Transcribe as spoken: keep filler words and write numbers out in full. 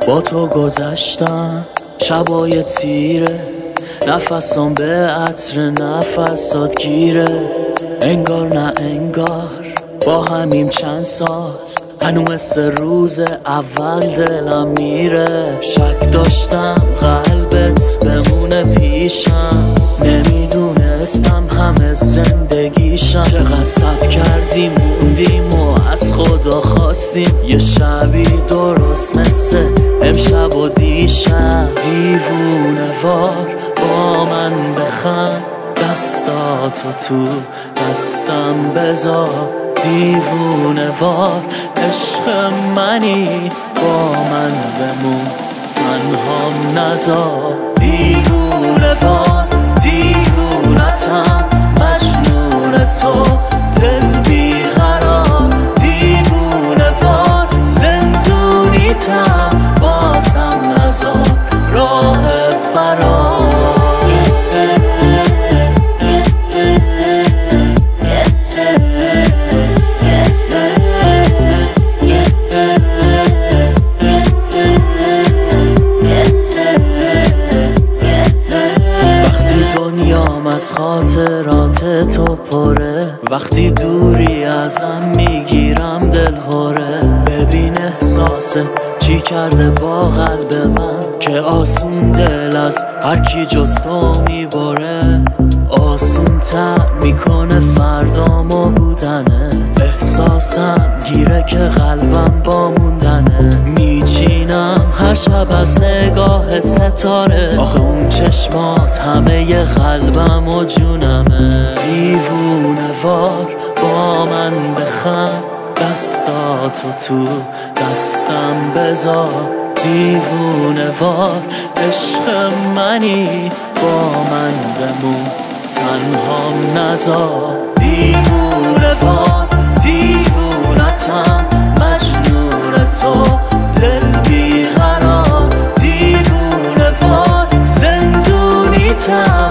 با تو گذشتم شبای تیره، نفسام به عطر نفسات گیره. انگار نه انگار با همیم چند سال، هنو مثل روز اول دلم میره. شک داشتم قلبت بمونه پیشم، نمیدونستم همه زندگیشم. چقدر صبر کردیم موندیم و از خدا خواستیم یه شبی درست مثل امشب و دیشب. دیوونه وار با من بخند، دستاتو تو دستم بذار. دیوونه وار عشق منی، با من بمون تنهام نذار. دیوونه وار دیوونتم، مجنون تو دل بیقرار. دیوونه وار زندونیتم، بازم نذار راه فرار. از خاطرات تو پره، وقتی دوری ازم میگیرم دل هوره. ببین احساست چی کرده با قلب من، که آسون دل از هر کی جز تو میبره. آسون تر میکنه فردامو بودنت، احساسم گیره که قلبم با موندنه. میچینم هر شب از نگاهت ستاره، آخه اون چشمات همه ی قلبم و جونمه. دیوونه وار با من بخند، دستاتو تو دستم بذار. دیوونه وار عشق منی، با من بمون تنهام نذار. دیوونه وار دیوونتم، مجنون تو دل بیقرار. دیوونه وار زندونیتم،